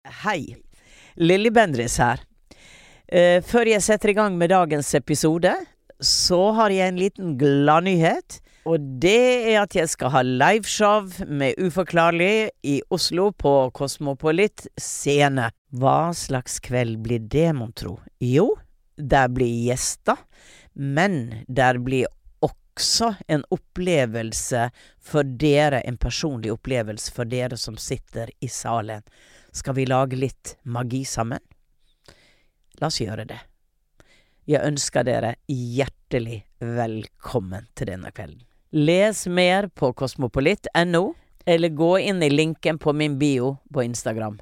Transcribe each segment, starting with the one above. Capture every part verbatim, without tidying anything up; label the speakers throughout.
Speaker 1: Hei, Lilly Bendriss her. Eh, før jeg setter i gang med dagens episode, så har jeg en liten gladnyhet. Og det er at jeg skal ha liveshow med Uforklarlig i Oslo på Cosmopolit scene. Hva slags kveld blir det, mon tro? Jo, der blir gjester, men der blir også en opplevelse for dere, en personlig opplevelse for dere som sitter i salen. Skal vi lage litt magi sammen? La oss gjøre det. Jeg ønsker dere hjertelig velkommen til denne kvelden. Les mer på cosmopolit punktum no, eller gå inn i linken på min bio på Instagram.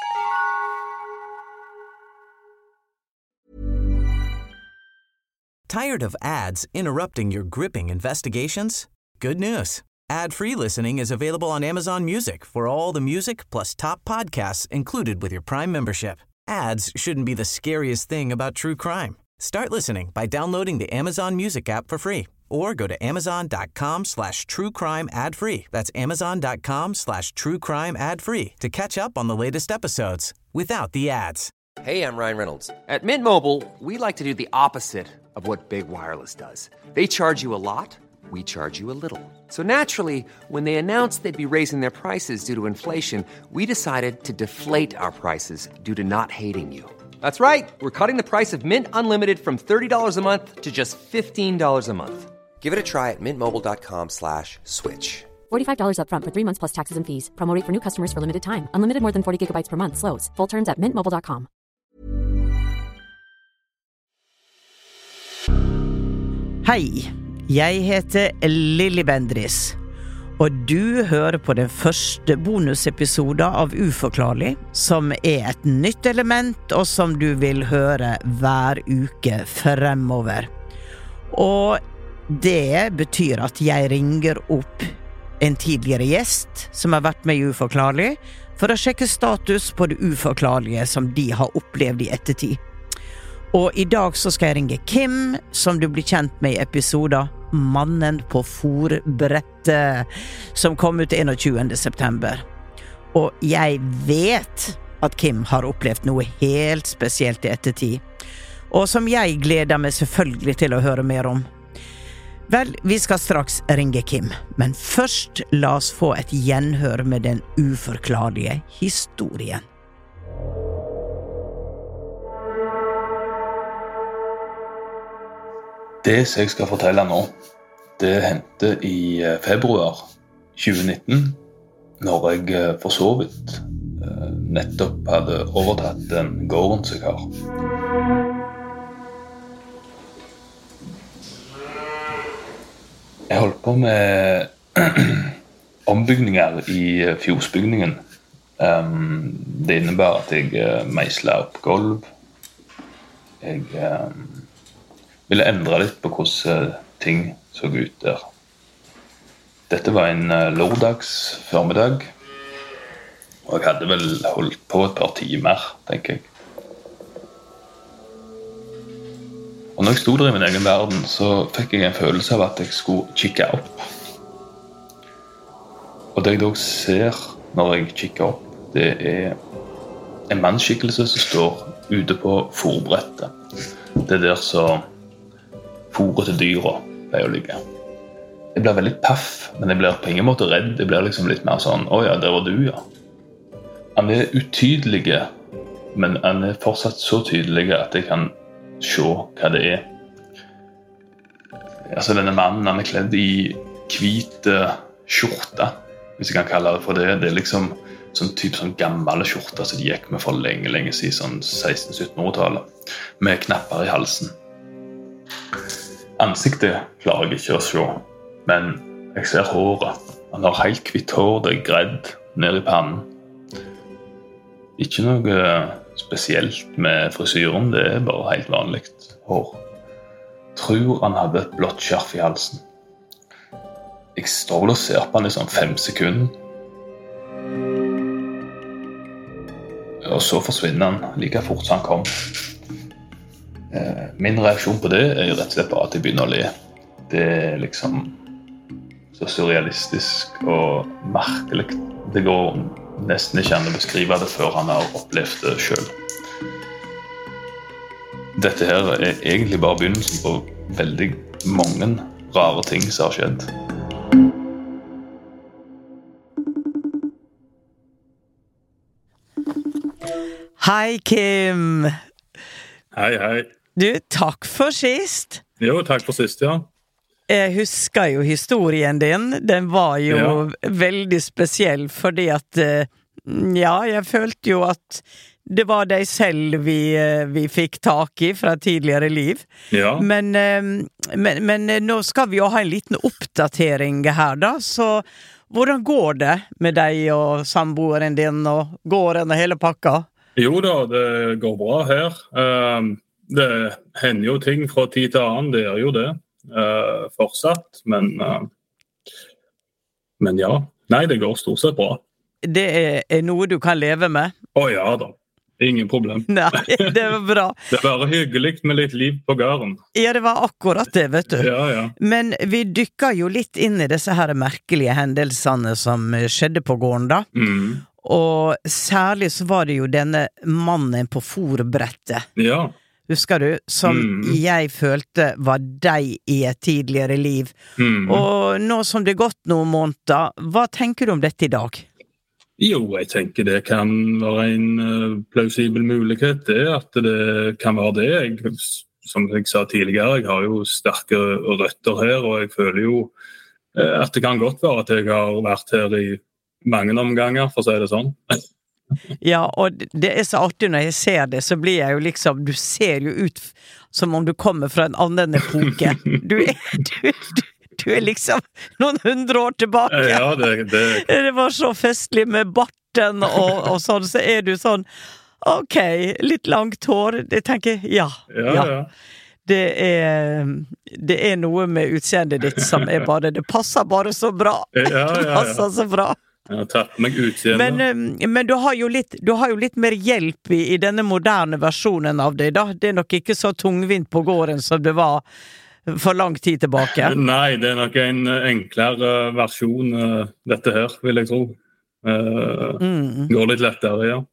Speaker 2: Tired of ads interrupting your gripping investigations? Good news. Ad-free listening is available on Amazon Music for all the music plus top podcasts included with your Prime membership. Ads shouldn't be the scariest thing about true crime. Start listening by downloading the Amazon Music app for free or go to amazon.com slash true crime ad free. That's amazon.com slash true crime ad free to catch up on the latest episodes without the ads.
Speaker 3: Hey, I'm Ryan Reynolds. At Mint Mobile, we like to do the opposite of what Big Wireless does. They charge you a lot. We charge you a little. So naturally, when they announced they'd be raising their prices due to inflation, we decided to deflate our prices due to not hating you. That's right. We're cutting the price of Mint Unlimited from thirty dollars a month to just fifteen dollars a month. Give it a try at mintmobile.com slash switch.
Speaker 4: forty-five dollars up front for three months plus taxes and fees. Promo rate for new customers for limited time. Unlimited more than forty gigabytes per month. Slows full terms at mint mobile dot com.
Speaker 1: Hei, jeg heter Lilly Bendriss, og du hører på den første bonusepisoden av Uforklarlig, som er et nytt element, og som du vil høre hver uke fremover. Og det betyr at jeg ringer opp en tidligere gjest som har vært med i Uforklarlig, for å sjekke status på det uforklarlige som de har opplevd i ettertid. Og i dag så skal jeg ringe Kim, som du blir kjent med i episoden Mannen på forbrettet, som kom ut enogtjuende september. Og jeg vet at Kim har opplevd noe helt spesielt i ettertid, og som jeg gleder meg selvfølgelig til å høre mer om. Vel, vi skal straks ringe Kim, men først la oss få et gjenhør med den uforklarlige historien.
Speaker 5: Det som jeg skal fortelle nå, det hendte i februar tjue nitten, når jeg for så vidt nettopp hadde overtatt den gården som jeg har. Jeg holdt på med ombygninger i fjordsbygningen. Det innebærer at jeg meislet opp gulv. Jeg ville endre litt på hvordan ting så ut der. Dette var en lørdags formiddag, og jeg hadde vel holdt på et par timer, tenker jeg. Og når jeg stod der i min egen verden, så fikk jeg en følelse av at jeg skulle kikke opp. Og det jeg da ser når jeg kikker opp, det er en mannsskikkelse som står ute på forbrettet. Det er der så fôret til dyra pleier å ligge. Jeg ble veldig paff, men jeg ble på ingen måte redd. Jeg ble liksom litt mer sånn, åja, der var du, ja. Han er utydelig, men han er fortsatt så tydelig at jeg kan se hva det er. Altså, denne mannen, han er kledd i hvite skjorte, hvis jeg kan kalle det for det. Det er liksom sånn type sånn gammel skjorte som de gikk med for lenge, lenge siden, sånn seksten-sytten-årtallet, med knapper i halsen. Ansiktet klarer jeg ikke å se, men jeg ser håret. Han har helt hvitt hår, det er gredd ned i pannen. Ikke noe spesielt med frisyren, det er bare helt vanligt hår. Tror han hadde et blått skjerf i halsen. Jeg står vel og ser på han i sånn fem sekunder. Og så forsvinner han like fort som han kom. Min reaksjon på det er jo rett og slett bare at jeg begynner å le. Det er liksom så surrealistisk og merkelig. Det går nesten ikke an å beskrive det før han har opplevd det selv. Dette her er egentlig bare begynnelsen på veldig mange rare ting som har skjedd.
Speaker 1: Hei, Kim!
Speaker 6: Hei, hei.
Speaker 1: Du, takk for sist.
Speaker 6: Jo, takk for sist, ja.
Speaker 1: Jeg husker jo historien din. Den var jo
Speaker 6: Ja.
Speaker 1: veldig spesiell, fordi at, eh, ja, jeg følte jo at det var deg selv vi, eh, vi fikk tak i fra tidligere liv.
Speaker 6: Ja,
Speaker 1: Men, eh, men, men eh, nå skal vi jo ha en liten oppdatering her da, så hvordan går det med deg og samboeren din og gården og hele pakka?
Speaker 6: jo da, det går bra her. Um, det hender jo ting fra tid til annen, det er jo det. Uh, fortsatt, men uh, men ja, nei, det går stort sett bra.
Speaker 1: Det er, er noe du kan leve med?
Speaker 6: Å ja da, ingen problem.
Speaker 1: Nei, det var bra.
Speaker 6: Det er bare hyggelig med litt liv på gården.
Speaker 1: Ja, det var akkurat det, vet du.
Speaker 6: Ja, ja.
Speaker 1: Men vi dykker jo litt inn i disse her merkelige hendelsene som skjedde på gården da.
Speaker 6: Mm.
Speaker 1: Og særlig så var det jo denne mannen på forbrettet,
Speaker 6: Ja,
Speaker 1: husker du? Som
Speaker 6: Mm.
Speaker 1: jeg følte var deg i et tidligere liv.
Speaker 6: mm.
Speaker 1: Og nå som det er gått noen måneder, hva tenker du om dette i dag?
Speaker 6: Jo, jeg tenker det kan være en uh, plausibel mulighet, det at det kan være det. Jeg, som jeg sa tidligere, jeg har jo sterke røtter her, og jeg føler jo uh, at det kan godt være at jeg har vært her i mange omganger, for å si det sånn.
Speaker 1: Ja, og det er så artig når jeg ser det, så blir jeg jo liksom, du ser jo ut som om du kommer fra en annen epoke. Du er, du, du, du er liksom noen hundre år tilbake.
Speaker 6: Ja, det, det,
Speaker 1: Det var så festlig med barten og, og sånn, så er du sånn, ok, litt langt hår, jeg tenker, ja,
Speaker 6: ja,
Speaker 1: ja.
Speaker 6: ja.
Speaker 1: Det er, det er noe med utseendet ditt som er bare, det passer bare så bra.
Speaker 6: Ja, ja,
Speaker 1: Det
Speaker 6: ja.
Speaker 1: passer så bra.
Speaker 6: Jeg har tatt meg utseende.
Speaker 1: Men, eh, men du, har jo litt, du har jo litt mer hjelp i, i denne moderne versjonen av det, da. Det er nok ikke så tungvint på gården som det var for lang tid tilbake.
Speaker 6: Nei, det er nok en enklere versjon, uh, dette her, vil jeg tro. Uh,
Speaker 1: Mm.
Speaker 6: Går litt lettere, ja.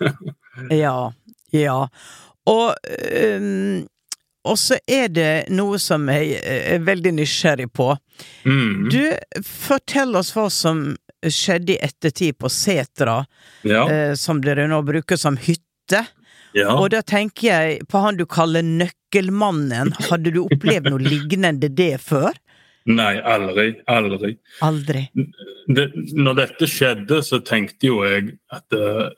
Speaker 1: Ja, ja. Og, um, og så er det noe som jeg er veldig nysgjerrig på.
Speaker 6: Mm.
Speaker 1: Du, fortell oss hva som skjedde i ettertid på Setra,
Speaker 6: Ja,
Speaker 1: eh, som dere nå bruker som hytte.
Speaker 6: ja.
Speaker 1: Og da tenker jeg på han du kaller nøkkelmannen. Hadde du opplevd noe lignende det før?
Speaker 6: Nei, aldri, aldri.
Speaker 1: Aldri.
Speaker 6: Det, når dette skjedde, så tenkte jo jeg at uh,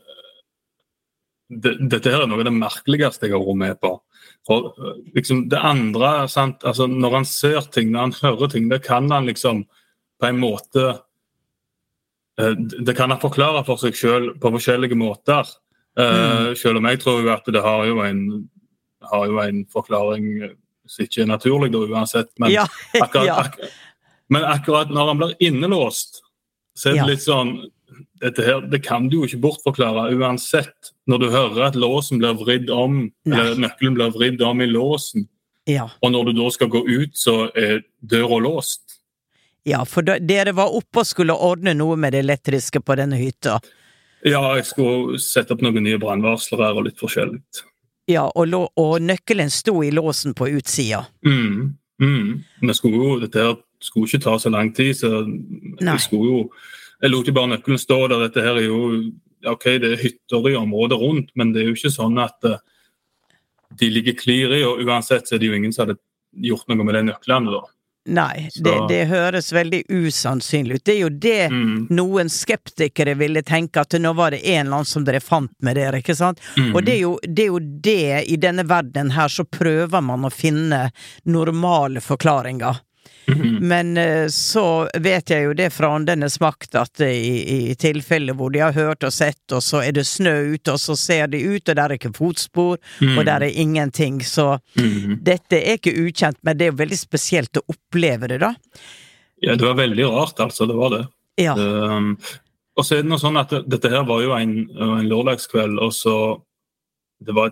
Speaker 6: det, dette her er noe av det merkeligste jeg har vært med på. For uh, liksom det andre, sant? Altså, når han ser ting, når han hører ting, det kan han liksom på en måte uh, det kan han forklare for seg selv på forskjellige måter. Uh,
Speaker 1: Mm.
Speaker 6: Selv om jeg tror jo at det har jo en, har jo en forklaring som ikke er naturlig da uansett, men
Speaker 1: Ja,
Speaker 6: Akkurat,
Speaker 1: ja.
Speaker 6: ak men akkurat når han blir innelåst, så er det
Speaker 1: Ja.
Speaker 6: litt sånn, dette her, det kan du jo ikke bortforklare uansett. Når du hører at låsen blir vridd om,
Speaker 1: Nei.
Speaker 6: eller nøkkelen blir vridd om i låsen,
Speaker 1: Ja,
Speaker 6: og når du da skal gå ut, så er døra låst.
Speaker 1: ja, for da, dere var oppe og skulle ordne noe med det elektriske på denne hytta.
Speaker 6: Ja, jeg skulle sette opp noen nye brannvarsler her og litt forskjellig.
Speaker 1: Ja, og, lå, og nøkkelen sto i låsen på utsida.
Speaker 6: Mm, mm. Men skulle jo, dette her skulle ikke ta så lang tid, så
Speaker 1: Nei.
Speaker 6: jeg skulle jo, jeg lot jo bare nøkkelen stå der. Dette her er jo, ok, det er hytter i området rundt, men det er jo ikke sånn at uh, de ligger klir i, og uansett så er det jo ingen som hadde gjort noe med de nøklene da.
Speaker 1: Nei,
Speaker 6: Så-
Speaker 1: det, det høres veldig usannsynlig ut. Det er jo det
Speaker 6: Mm.
Speaker 1: noen skeptikere ville tenke, at nå var det en eller annen som dere fant med dere, ikke sant?
Speaker 6: Mm.
Speaker 1: Og det er, jo, det er jo det, i denne verden her, så prøver man å finne normale forklaringer.
Speaker 6: Mhm.
Speaker 1: Men eh, så vet jeg jo det fra åndenes makt at eh, i, i tilfeller hvor de har hørt og sett, og så er det snø ute, og så ser de ut, og der er ikke fotspor, og der er ingenting. Så
Speaker 6: Mhm.
Speaker 1: dette er ikke ukjent, men det er jo veldig spesielt å oppleve det, da.
Speaker 6: Ja, det var veldig rart, altså, det var det.
Speaker 1: Ja,
Speaker 6: Um, og så er det noe sånn at det, dette her var jo en, en lørdagskveld, og så det var et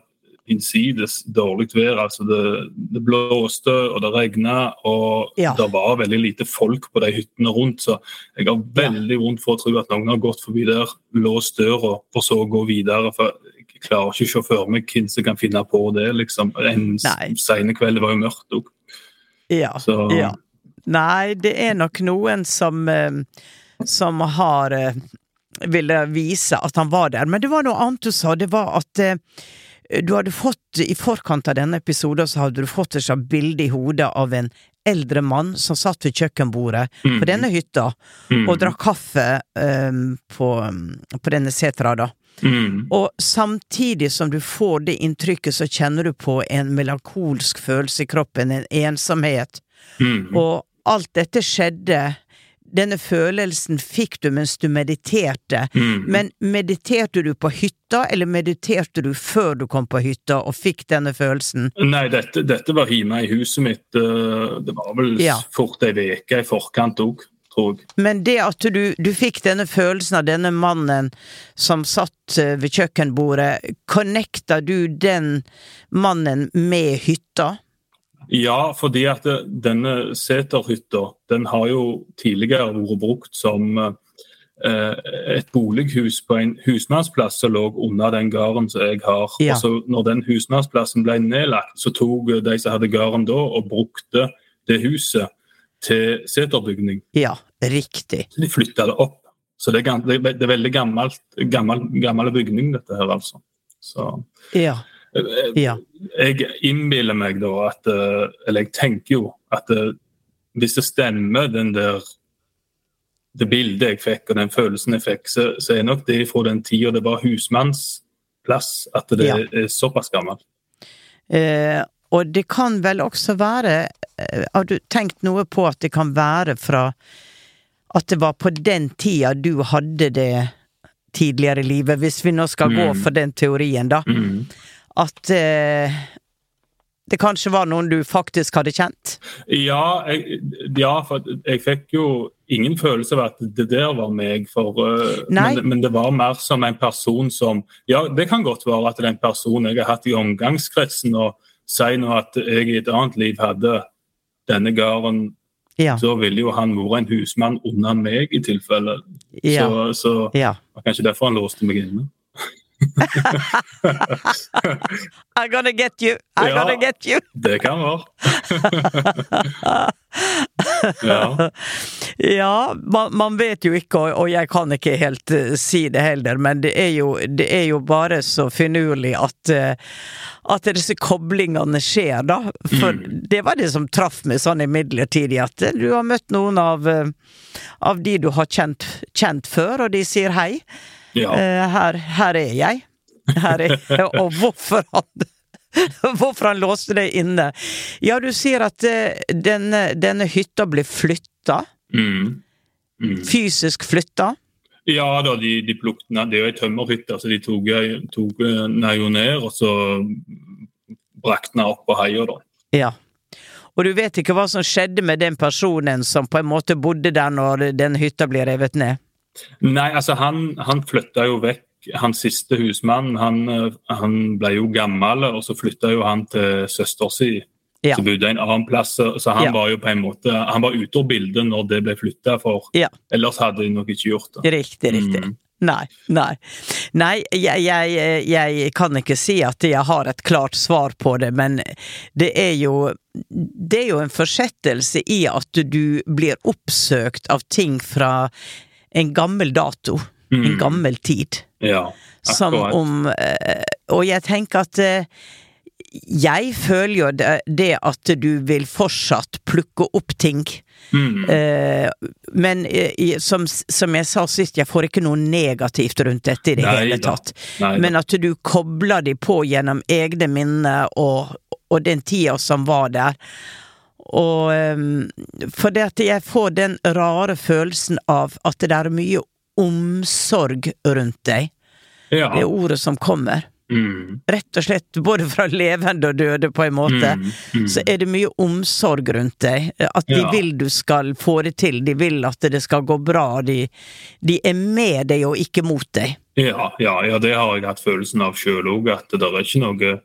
Speaker 6: innsides dårligt vær. Altså det, det blåste og det regnet, og
Speaker 1: Ja.
Speaker 6: det var veldig lite folk på de hyttene rundt, så jeg har veldig vondt for å tro at noen har gått forbi der, låst døra, for så å gå videre, for jeg klarer ikke å se for meg hvem som kan finne på det, liksom. En
Speaker 1: Nei.
Speaker 6: sene kveld var jo mørkt også.
Speaker 1: Ja,
Speaker 6: Så-
Speaker 1: ja. Nei, det er nok noen som, eh, som har eh, ville vise at han var der. Men det var noe annet du sa, det var at eh, du hadde fått, i forkant av denne episoden, så hadde du fått et sånt bilde i hodet av en eldre mann som satt ved kjøkkenbordet
Speaker 6: Mm.
Speaker 1: på denne hytta
Speaker 6: Mm.
Speaker 1: og drakk kaffe eh, på, på denne setra da.
Speaker 6: Mm.
Speaker 1: Og samtidig som du får det inntrykket, så kjenner du på en melankolsk følelse i kroppen, en ensomhet.
Speaker 6: Mm.
Speaker 1: Og alt dette skjedde, denne følelsen fikk du mens du mediterte.
Speaker 6: Mm.
Speaker 1: Men mediterte du på hytta, eller mediterte du før du kom på hytta og fikk denne følelsen?
Speaker 6: Nei, dette, dette var hjemme i huset mitt. eh, Det var vel
Speaker 1: Ja.
Speaker 6: fort en veke i forkant også, tror jeg.
Speaker 1: Men det at du, du fikk denne følelsen av denne mannen som satt eh, ved kjøkkenbordet, connecta du den mannen med hytta?
Speaker 6: Ja, fordi at det, denne seterhytta, den har jo tidligere vært brukt som eh, et bolighus på en husmannsplass som lå under den gården som jeg har.
Speaker 1: Ja.
Speaker 6: Og så når den husmannsplassen ble nedlagt, så tok de som hadde gården da, og brukte det huset til seterbygning.
Speaker 1: Ja, riktig.
Speaker 6: Så de flyttet det opp. Så det er, gam- det er det er veldig gammelt, gammel, gammel bygning dette her, altså. Så...
Speaker 1: Ja,
Speaker 6: eh,
Speaker 1: ja.
Speaker 6: Jeg innbiller meg da at, eh, eller jeg tenker jo at eh, hvis det stemmer den der, det bildet jeg fikk og den følelsen jeg fikk, så, så er nok det fra den tiden det var husmannsplass, at det
Speaker 1: Ja.
Speaker 6: er såpass gammelt.
Speaker 1: Eh, og det kan vel også være, eh, har du tenkt noe på at det kan være fra at det var på den tida du hadde det tidligere i livet, hvis vi nå skal gå
Speaker 6: Mm.
Speaker 1: for den teorien da,
Speaker 6: Mm.
Speaker 1: at eh, det kanskje var noen du faktisk hadde kjent?
Speaker 6: Ja, jeg, ja, for jeg fikk jo ingen følelse av at det der var meg, for, eh,
Speaker 1: Nei.
Speaker 6: men, men det var mer som en person som, ja, det kan godt være at det er en person jeg har hatt i omgangskretsen, og sier nå at jeg i et annet liv hadde denne gården,
Speaker 1: Ja,
Speaker 6: så ville jo han være en husmann under meg i tilfelle.
Speaker 1: ja,
Speaker 6: Så, så
Speaker 1: ja.
Speaker 6: det var kanskje derfor han låste meg inne.
Speaker 1: I'm gonna get you, I'm
Speaker 6: Ja.
Speaker 1: gonna get you.
Speaker 6: Det kan være. Ja.
Speaker 1: Ja, man, man vet jo ikke, og, og jeg kan ikke helt eh, si det heller, men det er jo, det er jo bare så finurlig at, eh, at disse koblingene skjer da, for det var det som traff meg sånn i midlertidig, at eh, du har møtt noen av, eh, av de du har kjent, kjent før, og de sier hei,
Speaker 6: Ja.
Speaker 1: eh, her, her er jeg, her er jeg, og hvorfor han hvorfor han låste deg inne. Ja, du sier at eh, denne, denne hytta ble flytta,
Speaker 6: Mm. Mm.
Speaker 1: fysisk flytta.
Speaker 6: Ja da, de, de plukte ned, det er jo en tømmerhytte, så de tok, tok ned jo ned, og så brakte den opp på heia da.
Speaker 1: Ja. Og du vet ikke hva som skjedde med den personen som på en måte bodde der når den hytta ble revet ned?
Speaker 6: Nei, altså han, han flyttet jo vekk, hans siste husmann, han, han ble jo gammel, og så flyttet jo han til søster si,
Speaker 1: Ja.
Speaker 6: så bodde en annen plass, så han
Speaker 1: Ja.
Speaker 6: var jo på en måte, han var ute av bildet når det ble flyttet, for
Speaker 1: Ja.
Speaker 6: ellers hadde de nok ikke gjort det.
Speaker 1: Riktig, riktig.
Speaker 6: Mm.
Speaker 1: Nei, nei. Nei, jeg, jeg, jeg kan ikke si at jeg har et klart svar på det, men det er jo, det er jo en forsettelse i at du blir oppsøkt av ting fra en gammel dato, en
Speaker 6: Mm.
Speaker 1: gammel tid.
Speaker 6: Ja,
Speaker 1: Som
Speaker 6: akkurat.
Speaker 1: om, eh, og jeg tenker at eh, jeg føler jo det, det at du vil fortsatt plukke opp ting.
Speaker 6: Mm.
Speaker 1: Eh, men eh, i- som, som jeg sa sist, jeg får ikke noe negativt rundt dette i det
Speaker 6: Nei
Speaker 1: hele
Speaker 6: da.
Speaker 1: tatt.
Speaker 6: Nei da.
Speaker 1: Men at du kobler de på gjennom egne minner og, og den tida som var der. Og um, for det at jeg får den rare følelsen av at det er mye omsorg rundt deg.
Speaker 6: Ja.
Speaker 1: Det er ordet som kommer.
Speaker 6: Mm.
Speaker 1: Rett og slett, både fra levende og døde på en måte,
Speaker 6: Mm, mm.
Speaker 1: så er det mye omsorg rundt deg. At de
Speaker 6: Ja.
Speaker 1: vil du skal få det til, de vil at det skal gå bra, de, de er med deg og ikke mot deg.
Speaker 6: Ja, ja, ja, det har jeg hatt følelsen av selv også, at det er ikke noe,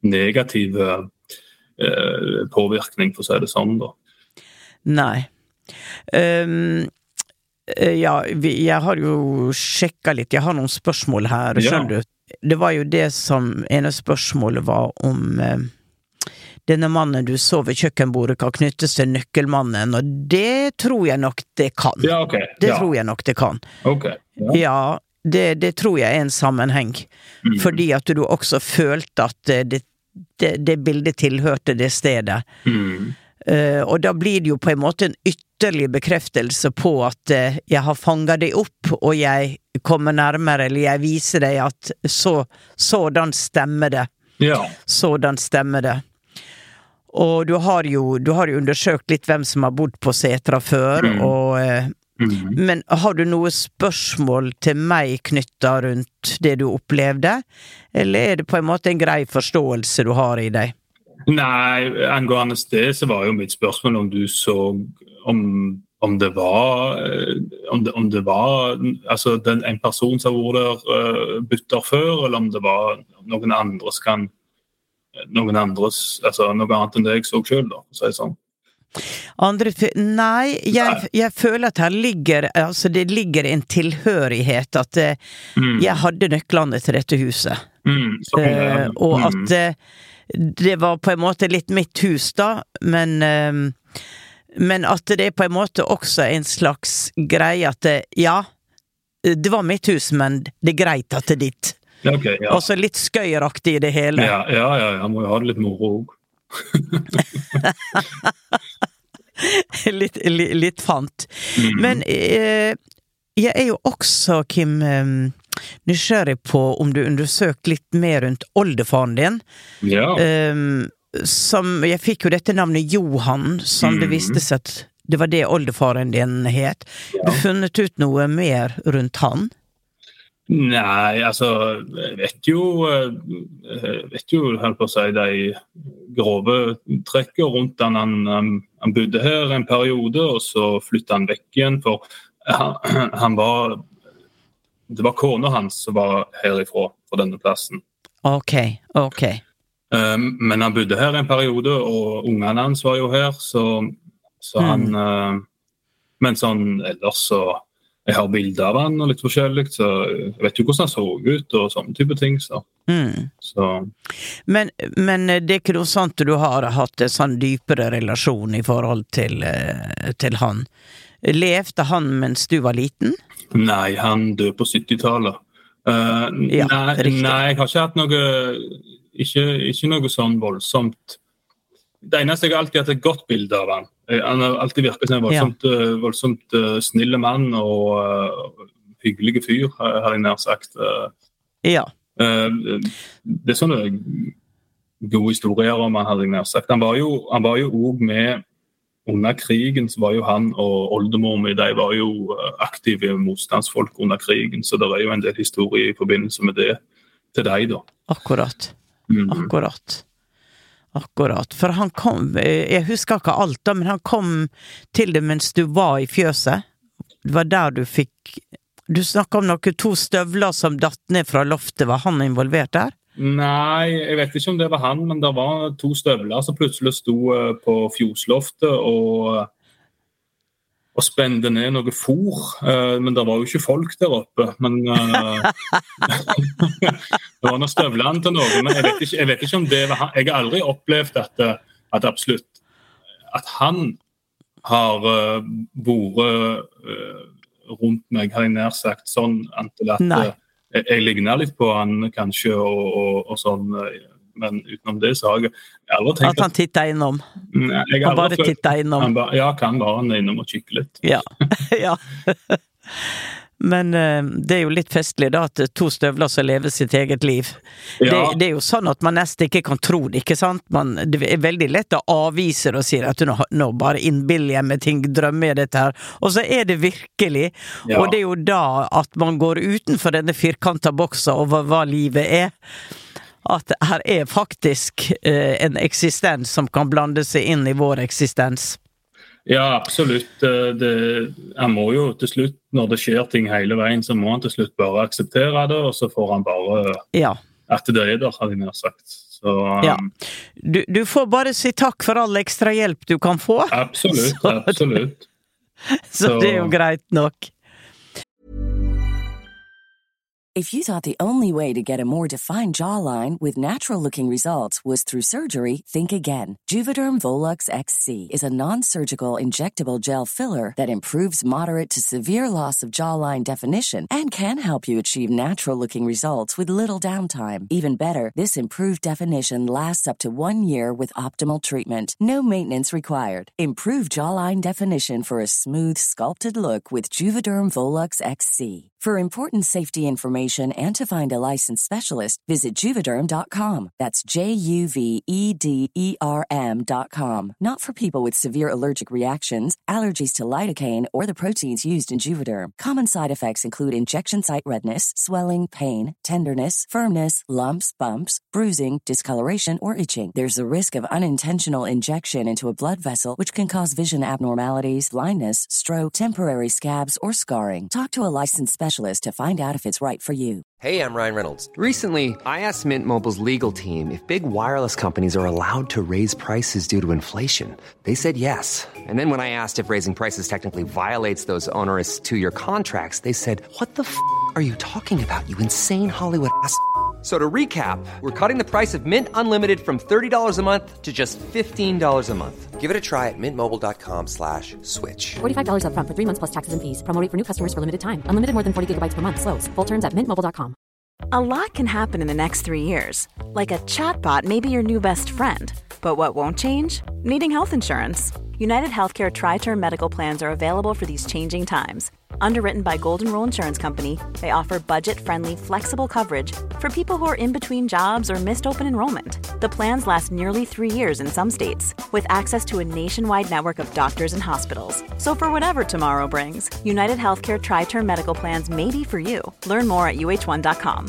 Speaker 6: negativ eh, påvirkning, for å si det sånn da.
Speaker 1: Nei. Um, ja, vi, jeg har jo sjekket litt, jeg har noen spørsmål her, skjønner du? Det var jo det som, ene spørsmålet var om eh, denne mannen du så ved kjøkkenbordet kan knyttes til nøkkelmannen, og det tror jeg nok det kan.
Speaker 6: Ja, ok.
Speaker 1: Det
Speaker 6: ja.
Speaker 1: tror jeg nok det kan.
Speaker 6: Ok. Ja,
Speaker 1: ja det, det tror jeg er en sammenheng. Mm. Fordi at du også følte at det, det, det bildet tilhørte det stedet.
Speaker 6: Mm.
Speaker 1: Uh, og da blir det jo på en måte en ytterligere bekreftelse på at uh, jeg har fanget deg opp, og jeg kommer nærmere, eller jeg viser deg at så, sådan stemmer det.
Speaker 6: Ja.
Speaker 1: Sådan stemmer det. Og du har jo, du har jo undersøkt litt hvem som har bodd på Setra før, mm. og, uh, mm. men har du noe spørsmål til meg knyttet rundt det du opplevde? Eller er det på en måte en grei forståelse du har i deg?
Speaker 6: Nei, angående det så var jo mitt spørsmål om du så om, om det var om det, om det var altså den, en person som har vært der uh, bytter før, eller om det var noen andres kan noen andres, altså noe annet enn det jeg så selv da, for å si det sånn.
Speaker 1: Andre, nei, jeg, jeg føler at her ligger, altså det ligger en tilhørighet, at uh, mm. jeg hadde nøklene til dette huset.
Speaker 6: Mm, så,
Speaker 1: uh, og mm. at uh, det var på en måte litt mitt hus da, men, um, men at det er på en måte også en slags greie at det, ja, det var mitt hus, men det er greit at det er ditt.
Speaker 6: Okay, ja.
Speaker 1: Og så litt skøyeraktig i det hele.
Speaker 6: Ja, ja, ja, jeg må jo ha det litt moro også.
Speaker 1: litt, litt, litt fant. Mm. Men eh, jeg er jo også, Kim, eh, nysgjerrig på om du undersøkt litt mer rundt oldefaren din.
Speaker 6: Ja.
Speaker 1: Um, som, jeg fikk jo dette navnet Johan, som mm. det viste seg at det var det oldefaren din het. Ja. Du funnet ut noe mer rundt han?
Speaker 6: Nei, altså, jeg vet jo, jeg vet jo, helt på å si, de grove trekker rundt han. Han, han, han bodde her en periode, og så flyttet han vekk igjen, for han, han var... Det var kona hans som var herifra, fra denne plassen.
Speaker 1: Ok, ok.
Speaker 6: Um, men han bodde her en periode, og ungene hans var jo her, så, så mm. han... Uh, men sånn, ellers så... Jeg har bilder av han og litt forskjellig, så jeg vet jo hvordan han så ut, og sånne type ting, så...
Speaker 1: Mm.
Speaker 6: så.
Speaker 1: Men, men det er ikke noe sånt du har hatt en sånn dypere relasjon i forhold til, til han. Levde han mens du var liten?
Speaker 6: Nei, han døde på syttitallet. Uh,
Speaker 1: ja,
Speaker 6: nei, nei, jeg har ikke hatt noe, ikke, ikke noe sånn voldsomt. Det eneste jeg har alltid hatt et godt bilde av han. Han har alltid virket som en voldsomt, ja. voldsomt uh, snille mann og uh, hyggelige fyr, har jeg nær sagt. Uh,
Speaker 1: ja.
Speaker 6: Uh, det er sånne gode historier om han, hadde jeg nær sagt. Han var jo, han var jo også med under krigen, så var jo han og oldemor med, de var jo aktive motstandsfolk under krigen, så det er jo en del historie i forbindelse med det til deg da. Akkurat.
Speaker 1: Mm. Akkurat. Akkurat. For han kom, jeg husker ikke alt da, men han kom til det mens du var i fjøset. Det var der du fikk, du snakket om noen to støvler som datt ned fra loftet, var han involvert der?
Speaker 6: Nei, jeg vet ikke om det var han, men det var to støvler som plutselig stod på fjosloftet og, og spente ned noe fôr, men det var jo ikke folk der oppe, men det var noen støvlene til noe, men jeg vet ikke, jeg vet ikke om det var han. Jeg har aldri opplevd at, at absolutt, at han har vært rundt meg, har jeg nær sagt, sånn antall at
Speaker 1: Nei.
Speaker 6: Jeg, jeg ligner litt på han kanskje og, og, og sånn, men utenom det så har jeg aldri tenkt
Speaker 1: at han tittet innom.
Speaker 6: Nei, jeg
Speaker 1: han bare tittet innom.
Speaker 6: Han ba, ja, kan bare han innom og kikke litt.
Speaker 1: Ja, ja. Men uh, det er jo litt festlig da, at to støvler som lever sitt eget liv. Ja. Det, det er jo sånn at man nesten ikke kan tro det, ikke sant? Man, det er veldig lett å avvise det og si at nå, nå bare innbiller jeg med ting, drømmer jeg dette her. Og så er det virkelig, ja. Og det er jo da at man går utenfor denne firkanta boksen over hva livet er. At her er faktisk uh, en eksistens som kan blande seg inn i vår eksistens.
Speaker 6: Ja, absolutt. Det, han må jo til slutt, når det skjer ting hele veien, så må han til slutt bare akseptere det, og så får han bare
Speaker 1: ja.
Speaker 6: At det er der, hadde jeg nær sagt. Så, um,
Speaker 1: ja. du, du får bare si takk for all ekstra hjelp du kan få.
Speaker 6: Absolutt,
Speaker 1: så,
Speaker 6: absolutt.
Speaker 1: Så, så det er jo greit nok.
Speaker 7: If you thought the only way to get a more defined jawline with natural-looking results was through surgery, think again. Juvederm Volux X C is a non-surgical injectable gel filler that improves moderate to severe loss of jawline definition and can help you achieve natural-looking results with little downtime. Even better, this improved definition lasts up to one year with optimal treatment. No maintenance required. Improve jawline definition for a smooth, sculpted look with Juvederm Volux X C. For important safety information and to find a licensed specialist, visit Juvederm dot com. That's J U V E D E R M dot com. Not for people with severe allergic reactions, allergies to lidocaine, or the proteins used in Juvederm. Common side effects include injection site redness, swelling, pain, tenderness, firmness, lumps, bumps, bruising, discoloration, or itching. There's a risk of unintentional injection into a blood vessel, which can cause vision abnormalities, blindness, stroke, temporary scabs, or scarring. Talk to a licensed specialist to find out if it's right for you.
Speaker 3: Hey, I'm Ryan Reynolds. Recently, I asked Mint Mobile's legal team if big wireless companies are allowed to raise prices due to inflation. They said yes. And then when I asked if raising prices technically violates those onerous two-year contracts, they said, what the f*** are you talking about, you insane Hollywood ass f- So to recap, we're cutting the price of Mint Unlimited from thirty dollars a month to just fifteen dollars a month. Give it a try at mintmobile.com slash switch.
Speaker 4: forty-five dollars up front for three months plus taxes and fees. Promo rate for new customers for limited time. Unlimited more than forty gigabytes per month. Slows full terms at mint mobile dot com.
Speaker 8: A lot can happen in the next three years. Like a chatbot may be your new best friend. But what won't change? Needing health insurance. United Healthcare Tri-Term Medical Plans are available for these changing times. Underwritten by Golden Rule Insurance Company, they offer budget-friendly, flexible coverage for people who are in between jobs or missed open enrollment. The plans last nearly three years in some states, with access to a nationwide network of doctors and hospitals. So for whatever tomorrow brings, United Healthcare Tri-Term Medical Plans may be for you. Learn more at U H one dot com.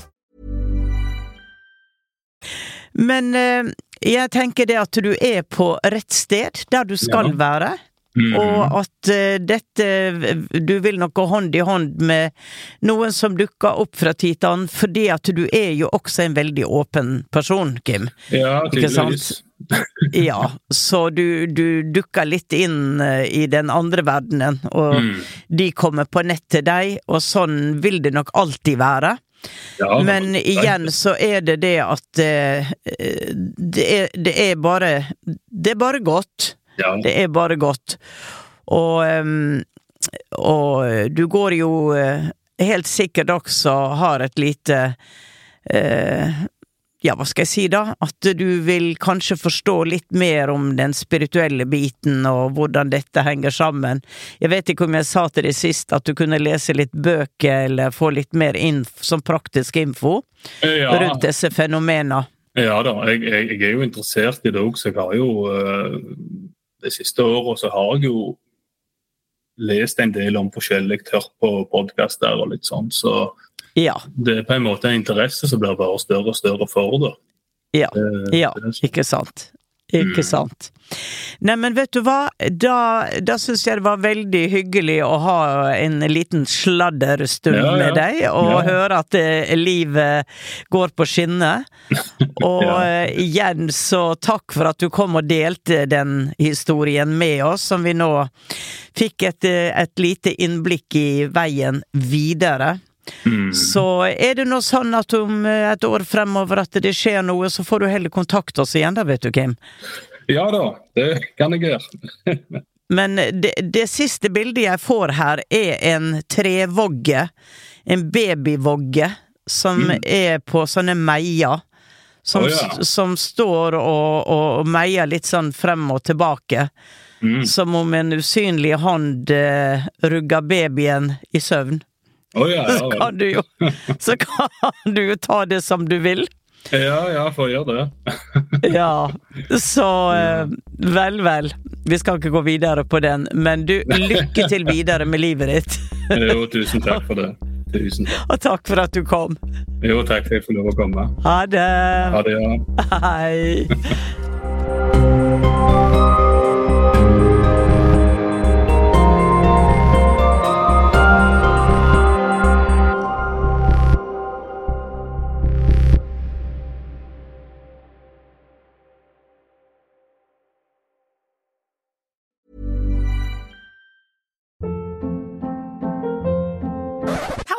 Speaker 1: Men eh, jeg tenker det at du er på rett sted, der du skal ja. være. Mm. Og at uh, dette, du vil nok gå hånd i hånd med noen som dukker opp fra titan, fordi at du er jo også en veldig åpen person, Kim.
Speaker 6: Ja, tydeligvis.
Speaker 1: Ja, så du, du dukker litt inn uh, i den andre verdenen, og mm. de kommer på nett til deg, og sånn vil det nok alltid være. Ja, men igjen så er det det at uh, det, er, det er bare det er bare godt. Ja. Det er bare godt. Og, um, og du går jo uh, helt sikkert også har et lite uh, ja, hva skal jeg si da? At du vil kanskje forstå litt mer om den spirituelle biten og hvordan dette henger sammen. Jeg vet ikke om jeg sa til deg sist at du kunne lese litt bøker eller få litt mer info, som praktisk info ja. rundt disse fenomenene.
Speaker 6: Ja da, jeg, jeg, jeg er jo interessert i det også. Jeg har jo uh... det siste året så har jeg jo lest en del om forskjellig hørt på podcaster og litt sånn, så ja. det er på en måte en interesse som blir bare større og større for det.
Speaker 1: Ja, det, ja det ikke sant. Ikke mm. sant. Nei, men vet du hva? Da, da synes jeg det var veldig hyggelig å ha en liten sladderstund ja, ja. med deg, og ja. høre at eh, livet går på skinner. Og ja. eh, igjen så takk for at du kom og delte den historien med oss, som vi nå fikk et, et lite innblikk i veien videre. Mm. Så er det noe sånn at om et år fremover at det skjer noe, så får du heller kontakte oss igjen da, vet du, Kim?
Speaker 6: Ja da, det kan jeg gjøre.
Speaker 1: Men det, det siste bildet jeg får her er en trevogge, en babyvogge, som mm. er på sånne meier, som, oh, ja. som står og, og meier litt sånn frem og tilbake, mm. som om en usynlig hånd eh, rugger babyen i søvn.
Speaker 6: Oh, ja, ja,
Speaker 1: så, kan du jo, så kan du jo ta det som du vil.
Speaker 6: Ja, ja, for å gjøre det.
Speaker 1: Ja, så eh, vel, vel. Vi skal ikke gå videre på den, men du, lykke til videre med livet ditt.
Speaker 6: Jo, tusen takk for det. Tusen takk.
Speaker 1: Og takk for at du kom.
Speaker 6: Jo, takk for at jeg får lov å komme.
Speaker 1: Ha det.
Speaker 6: Ha det, ja.
Speaker 1: Hei.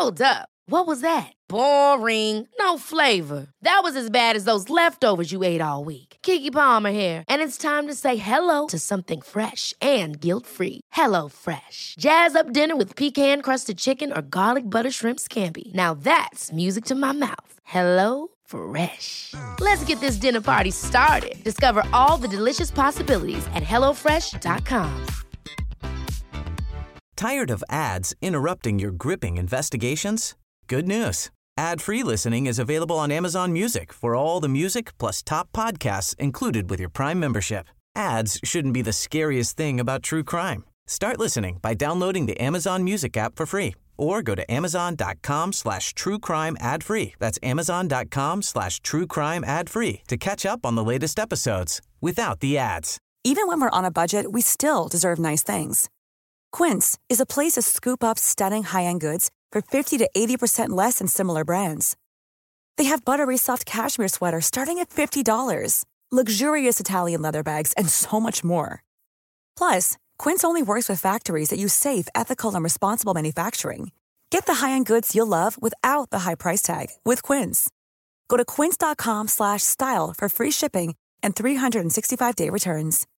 Speaker 9: Hold up. What was that? Boring. No flavor. That was as bad as those leftovers you ate all week. Keke Palmer here, and it's time to say hello to something fresh and guilt-free. Hello Fresh. Jazz up dinner with pecan-crusted chicken or garlic butter shrimp scampi. Now that's music to my mouth. Hello Fresh. Let's get this dinner party started. Discover all the delicious possibilities at hello fresh dot com.
Speaker 2: Tired of ads interrupting your gripping investigations? Good news. Ad-free listening is available on Amazon Music for all the music plus top podcasts included with your Prime membership. Ads shouldn't be the scariest thing about true crime. Start listening by downloading the Amazon Music app for free or go to amazon.com slash true crime ad free. That's amazon.com slash true crime ad free to catch up on the latest episodes without the ads.
Speaker 10: Even when we're on a budget, we still deserve nice things. Quince is a place to scoop up stunning high-end goods for fifty to eighty percent less than similar brands. They have buttery soft cashmere sweaters starting at fifty dollars, luxurious Italian leather bags, and so much more. Plus, Quince only works with factories that use safe, ethical, and responsible manufacturing. Get the high-end goods you'll love without the high price tag with Quince. Go to quince.com slash style for free shipping and three sixty-five day returns.